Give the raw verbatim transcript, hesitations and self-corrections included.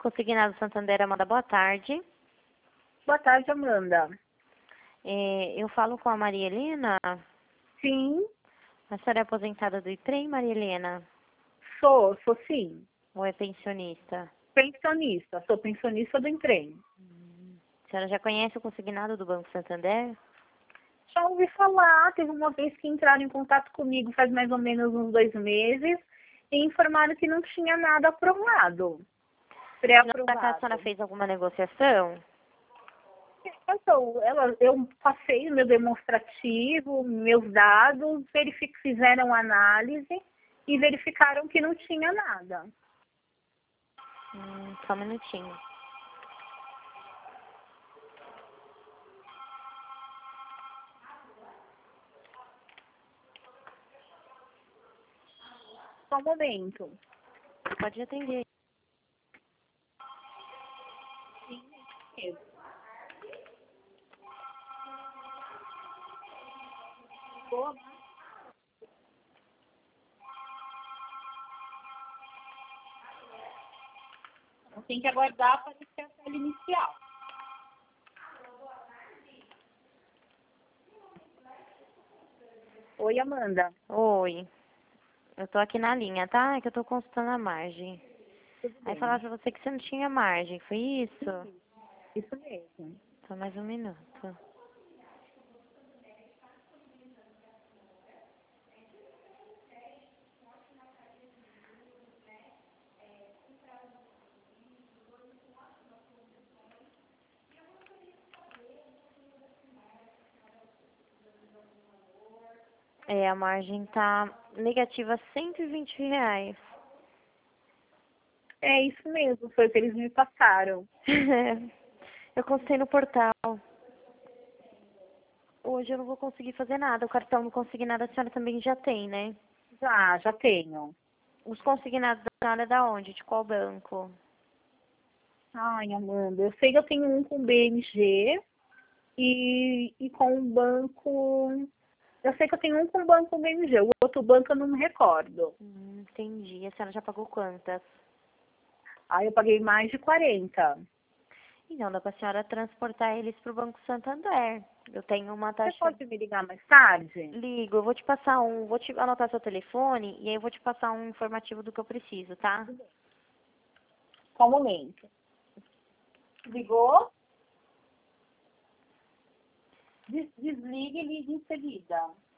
Consignado Santander, Amanda, boa tarde. Boa tarde, Amanda. É, eu falo com a Maria Helena. Sim, A senhora é aposentada do ITREM, Maria Helena? sou, sou sim. Ou é pensionista? Pensionista, sou pensionista do Intrem. A senhora já conhece o consignado do Banco Santander? Já ouvi falar, teve uma vez que entraram em contato comigo faz mais ou menos uns dois meses e informaram que não tinha nada aprovado. Não, por acaso a Pré-aprovado. senhora fez alguma negociação? Então, ela, eu passei o meu demonstrativo, meus dados, verific, fizeram análise e verificaram que não tinha nada. Hum, só um minutinho. Só um momento. Pode atender. Tem que aguardar para ter a tela inicial. Oi, Amanda. Oi. Eu tô aqui na linha, tá? É que eu tô consultando a margem. Tudo Aí bem? falaram pra você que você não tinha margem, foi isso? Isso mesmo. Só mais um minuto. É, a margem tá negativa cento e vinte reais. É isso mesmo, foi o que eles me passaram. Eu consultei no portal. Hoje eu não vou conseguir fazer nada. O cartão não consignado a senhora também já tem, né? Já, já tenho. Os consignados da senhora é da onde? De qual banco? Ai, Amanda, eu sei que eu tenho um com B M G e, e com o banco. Eu sei que eu tenho um com o banco B M G, o outro banco eu não me recordo. Hum, entendi. A senhora já pagou quantas? Aí eu paguei mais de quarenta. Então, dá pra senhora transportar eles pro Banco Santander. Eu tenho uma Você taxa... pode me ligar mais tarde? Ligo, eu vou te passar um... Vou te anotar seu telefone e aí eu vou te passar um informativo do que eu preciso, tá? Só um momento. Ligou? Des- Desligue e ligue em seguida.